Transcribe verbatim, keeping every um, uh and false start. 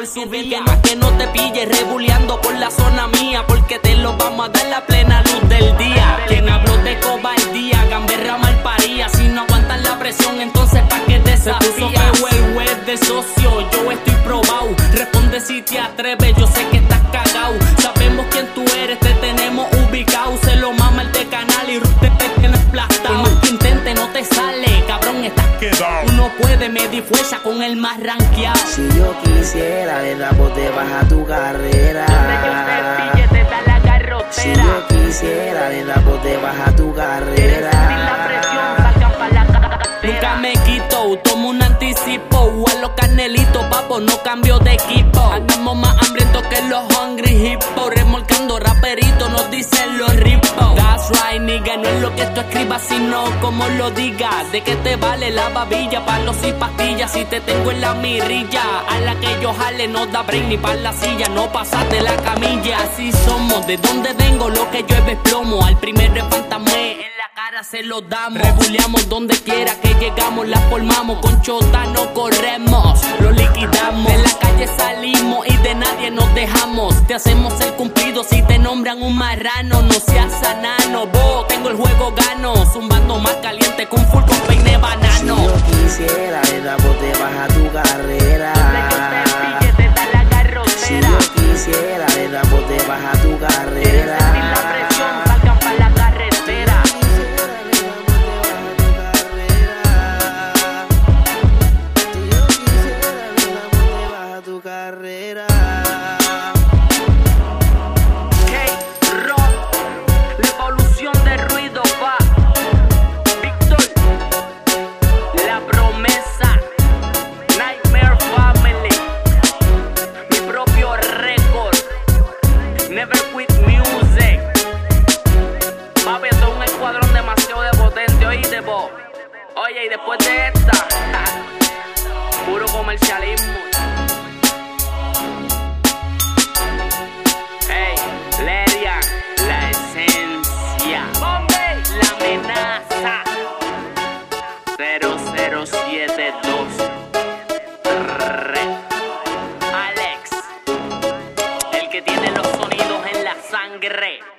por su vía. Que no, que no te pilles rebuleando por la zona mía, porque te lo vamos a dar la plena luz del día. Quien habló de cobardía, gamberra malparía. Si no aguantan la presión, entonces pa' que desafías. Se puso feo el web de socio, yo estoy probado. Responde si te atreves, yo sé que estás cagao. Sabemos quién tú eres, te tenemos ubicado. Se lo mama el de canal y te, te tienes plastado. Por más que intente no te sale, cabrón, estás quedado. Uno puede medir fuerza con el más rankeado. Si yo quisiera, le damos de baja tu carrera. Donde yo te pille, te da la garrotera. Si yo quisiera, le damos de baja tu carrera. La presión, salgan pa' la carretera. Nunca me quito, tomo un anticipo. A los canelitos, papo, no cambio de equipo. Andamos más hambrientos que los hungry hippo. Remolcando raperitos, nos dicen los ripos. That's right, nigga, no es lo que tú escribas, sino como lo digas. De que te vale la babilla, palos y pastillas. Si te tengo en la mirilla, a la que yo jale no da break ni pa' la silla. No pasaste la camilla, así somos. De donde vengo, lo que llueve es plomo. Al primer refantame, en la cara se lo damos. Rebuleamos donde quiera que llegamos, la formamos. Con chota no corremos, lo liquidamos. De la calle salimos y de nadie nos dejamos. Te hacemos el cumplido si te nombran un marrano. No seas sanano, vos, tengo el juego gano. Zumbando más caliente que un full con peine banano. Si yo quisiera, le damos de baja tu carrera. Donde yo te pille, te da la garrotera. Si yo quisiera, le damos de baja tu carrera. Sin la presión, salgan pa' la carretera. Tu carrera. K-Rock, la evolución del ruido va. Víctor, la promesa. Nightmare Family, mi propio récord. Never Quit Music. Papi, esto es un escuadrón demasiado de potente, oíste vos. Oye, y después de esta, puro comercialismo. Hey, Lerian, la esencia. Bombay, la amenaza. cero cero siete dos. Alex, el que tiene los sonidos en la sangre.